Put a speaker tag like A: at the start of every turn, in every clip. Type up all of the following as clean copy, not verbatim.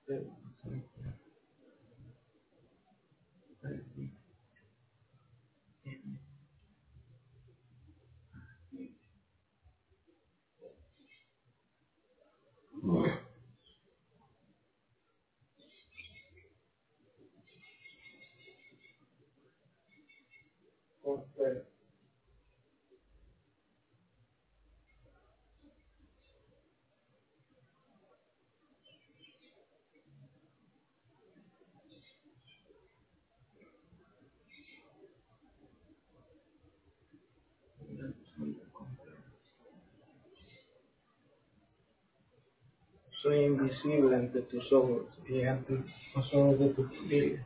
A: Soy invisible ante tus ojos y ante los ojos de tu familia.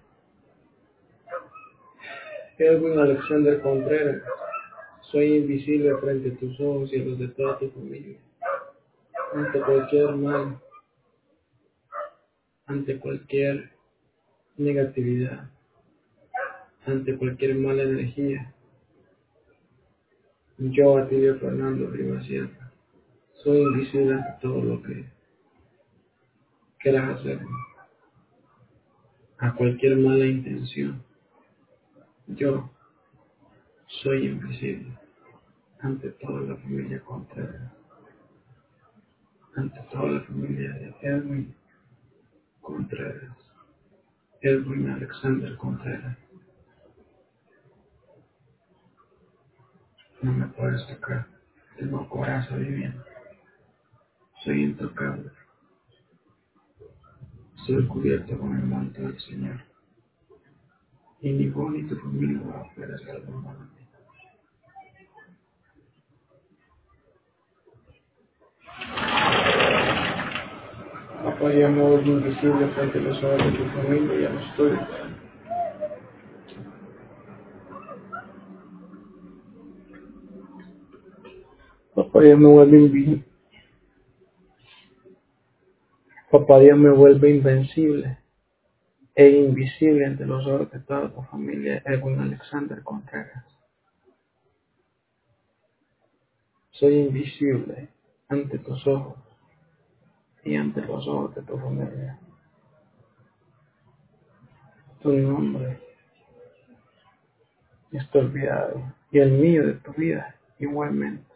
A: Edwin Alexander Contreras, soy invisible frente a tus ojos y a los de toda tu familia. Ante cualquier mal, ante cualquier negatividad, ante cualquier mala energía. Yo, Atilio Fernando Rivas Sierra, soy invisible ante todo lo que quieras hacer, a cualquier mala intención. Yo soy invisible ante toda la familia Contreras, ante toda la familia de Edwin Contreras, Edwin Alexander Contreras. No me puedes tocar, tengo coraza viviente, soy intocable, soy cubierto con el manto del Señor, y ni vos ni tu familia va a poder hacer algo malo a mí. Papá, ya me volví invisible frente a los ojos de tu familia y a los tuyos. Papá, ya me vuelve invisible. Papá, Dios me vuelve invencible e invisible ante los ojos de toda tu familia, Edwin Alexander Contreras. Soy invisible ante tus ojos y ante los ojos de tu familia. Tu nombre está olvidado y el mío de tu vida igualmente.